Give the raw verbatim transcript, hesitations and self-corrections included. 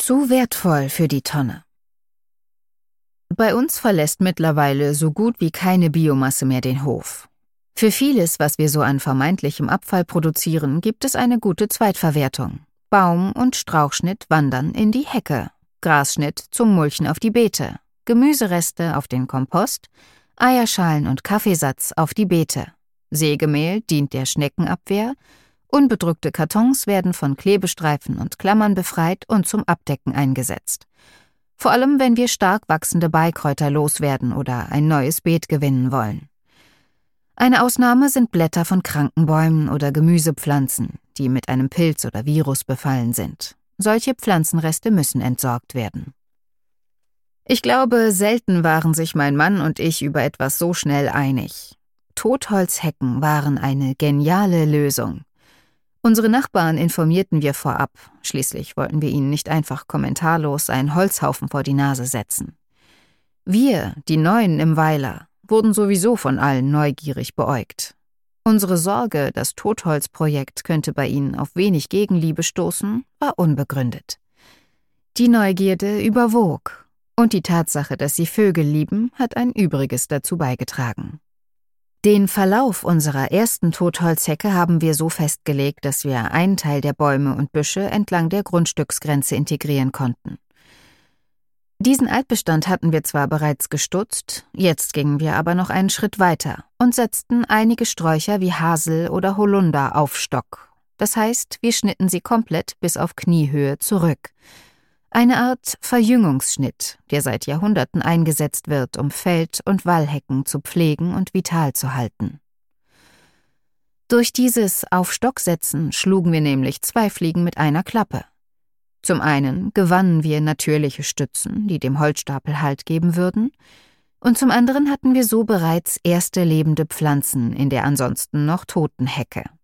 Zu wertvoll für die Tonne. Bei uns verlässt mittlerweile so gut wie keine Biomasse mehr den Hof. Für vieles, was wir so an vermeintlichem Abfall produzieren, gibt es eine gute Zweitverwertung. Baum- und Strauchschnitt wandern in die Hecke, Grasschnitt zum Mulchen auf die Beete, Gemüsereste auf den Kompost, Eierschalen und Kaffeesatz auf die Beete. Sägemehl dient der Schneckenabwehr, unbedruckte Kartons werden von Klebestreifen und Klammern befreit und zum Abdecken eingesetzt. Vor allem, wenn wir stark wachsende Beikräuter loswerden oder ein neues Beet gewinnen wollen. Eine Ausnahme sind Blätter von kranken Bäumen oder Gemüsepflanzen, die mit einem Pilz oder Virus befallen sind. Solche Pflanzenreste müssen entsorgt werden. Ich glaube, selten waren sich mein Mann und ich über etwas so schnell einig. Totholzhecken waren eine geniale Lösung. Unsere Nachbarn informierten wir vorab, schließlich wollten wir ihnen nicht einfach kommentarlos einen Holzhaufen vor die Nase setzen. Wir, die Neuen im Weiler, wurden sowieso von allen neugierig beäugt. Unsere Sorge, das Totholzprojekt könnte bei ihnen auf wenig Gegenliebe stoßen, war unbegründet. Die Neugierde überwog, und die Tatsache, dass sie Vögel lieben, hat ein Übriges dazu beigetragen. Den Verlauf unserer ersten Totholzhecke haben wir so festgelegt, dass wir einen Teil der Bäume und Büsche entlang der Grundstücksgrenze integrieren konnten. Diesen Altbestand hatten wir zwar bereits gestutzt, jetzt gingen wir aber noch einen Schritt weiter und setzten einige Sträucher wie Hasel oder Holunder auf Stock. Das heißt, wir schnitten sie komplett bis auf Kniehöhe zurück. Eine Art Verjüngungsschnitt, der seit Jahrhunderten eingesetzt wird, um Feld- und Wallhecken zu pflegen und vital zu halten. Durch dieses Auf-Stock-Setzen schlugen wir nämlich zwei Fliegen mit einer Klappe. Zum einen gewannen wir natürliche Stützen, die dem Holzstapel Halt geben würden, und zum anderen hatten wir so bereits erste lebende Pflanzen in der ansonsten noch toten Hecke.